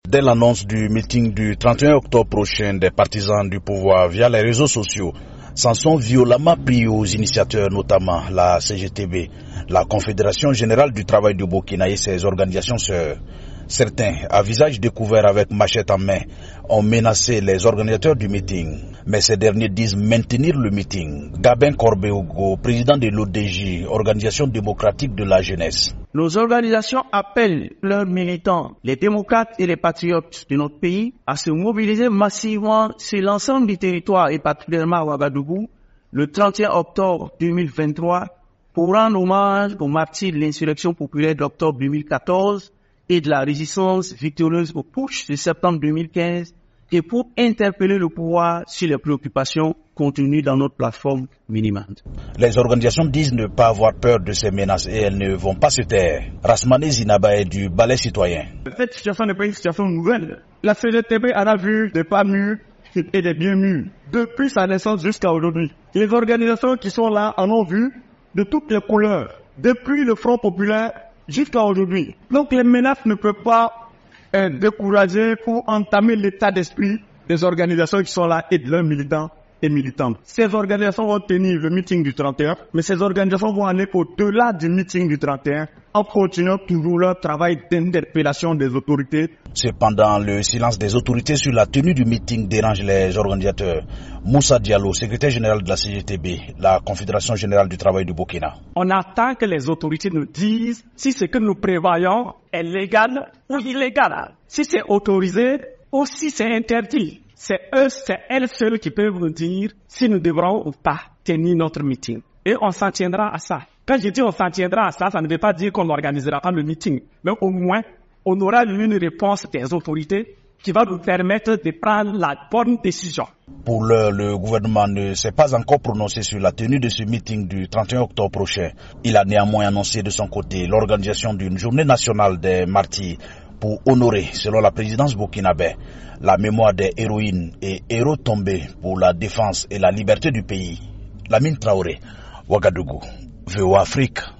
Dès l'annonce du meeting du 31 octobre prochain des partisans du pouvoir via les réseaux sociaux, s'en sont violemment pris aux initiateurs, notamment la CGTB, la Confédération Générale du Travail du Burkina et ses organisations sœurs. Certains, à visage découvert avec machette en main, ont menacé les organisateurs du meeting. Mais ces derniers disent maintenir le meeting. Gabin Corbeogo, président de l'ODJ, Organisation démocratique de la jeunesse. Nos organisations appellent leurs militants, les démocrates et les patriotes de notre pays, à se mobiliser massivement sur l'ensemble du territoire et particulièrement à Ouagadougou, le 31 octobre 2023, pour rendre hommage aux martyrs de l'insurrection populaire d'octobre 2014 et de la résistance victorieuse au putsch de septembre 2015 et pour interpeller le pouvoir sur les préoccupations contenues dans notre plateforme minimale. Les organisations disent ne pas avoir peur de ces menaces et elles ne vont pas se taire. Rasmane Zinaba est du Balai citoyen. Cette situation n'est pas une situation nouvelle. La CGTB en a vu des pas mûrs et des bien mûrs depuis sa naissance jusqu'à aujourd'hui. Les organisations qui sont là en ont vu de toutes les couleurs, depuis le Front populaire jusqu'à aujourd'hui. Donc les menaces ne peuvent pas décourager pour entamer l'état d'esprit des organisations qui sont là et de leurs militants et militantes. Ces organisations vont tenir le meeting du 31, mais ces organisations vont aller au-delà du meeting du 31 en continuant toujours leur travail d'interpellation des autorités. Cependant, le silence des autorités sur la tenue du meeting dérange les organisateurs. Moussa Diallo, secrétaire général de la CGTB, la Confédération Générale du Travail du Burkina. On attend que les autorités nous disent si ce que nous prévoyons est légal ou illégal, si c'est autorisé ou si c'est interdit. C'est elles seules qui peuvent nous dire si nous devrons ou pas tenir notre meeting. Et on s'en tiendra à ça. Quand je dis on s'en tiendra à ça, ça ne veut pas dire qu'on n'organisera pas le meeting. Mais au moins, on aura une réponse des autorités qui va nous permettre de prendre la bonne décision. Pour l'heure, le gouvernement ne s'est pas encore prononcé sur la tenue de ce meeting du 31 octobre prochain. Il a néanmoins annoncé de son côté l'organisation d'une journée nationale des martyrs pour honorer, selon la présidence burkinabé, la mémoire des héroïnes et héros tombés pour la défense et la liberté du pays. Lamine Traoré, Ouagadougou, VOA Afrique.